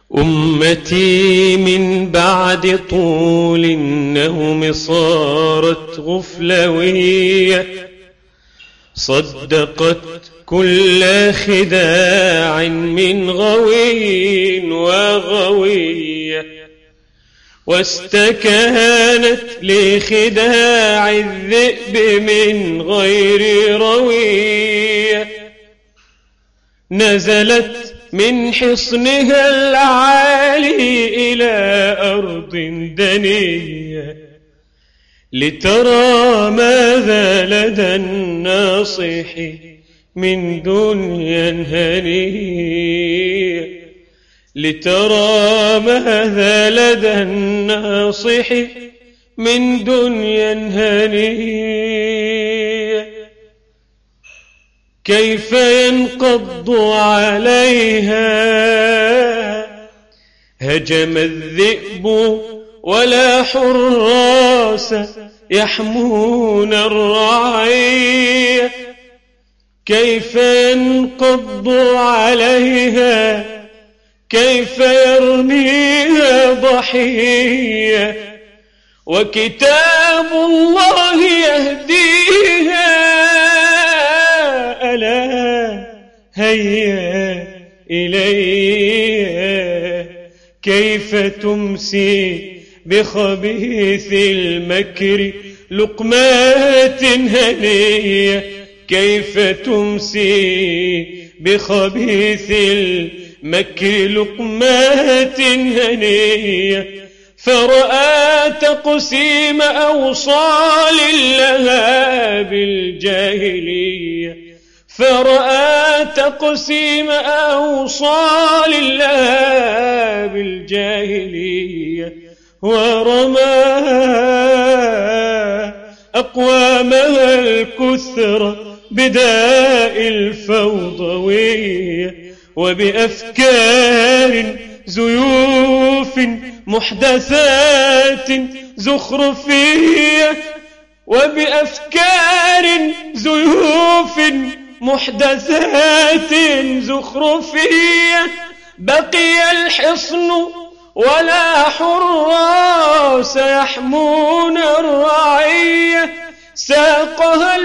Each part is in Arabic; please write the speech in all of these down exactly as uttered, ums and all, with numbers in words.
أمتي من بعد طول النوم صارت غفلوية، صدقت كل خداع من غوي وغوية، واستكانت لخداع الذئب من غير روية. نزلت من حصنها العالي إلى أرض دنية، لترى ماذا لدى الناصح من دنيا هنية، لترى ماذا لدى الناصح من دنيا هنية. كيف ينقض عليها هجم الذئب ولا حراس يحمون الرعية، كيف ينقض عليها كيف يرميها ضحية، وكتاب الله يهديها. ألا هيا إليها كيف تمسي بخبيث المكر لقمات هنية، كيف تمسي بخبيث المكر لقمات هنية. فرأى تقسيم أوصال لها بالجاهلية، فرأى تقسيم أوصال لها بالجاهلية، ورمى أقوامها الكثر بداء الفوضوية، وبأفكار زيوف محدثات زخرفية، وبأفكار زيوف محدثات زخرفية. بقي الحصن ولا حراس يحمون الرعية، ساقها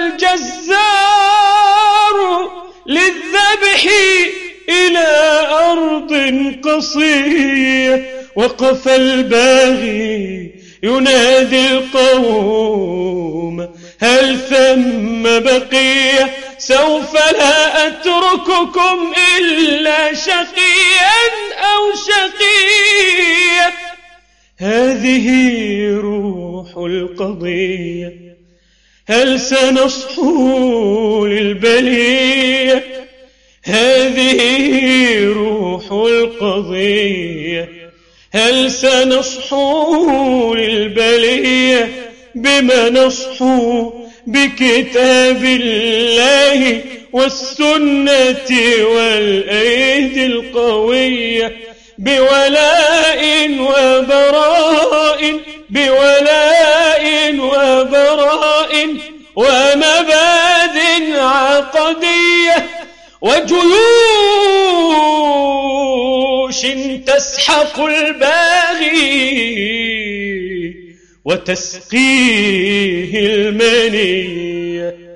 الجزار للذبح إلى أرض قصية، وقف الباغي ينادي القوم هل ثم بقية، سوف لا أترككم إلا شقيا أو شقية. هذه روح القضية، هل سنصحو للبلية، هذه روح القضية، هل سنصحو للبلية. بما نصحو بكتاب الله والسنة والأيدي القوية، بولاء وبراء، بولاء وبراء ومبادئ عقدية، وجيوش تسحق الباغي وتسقيه المنية.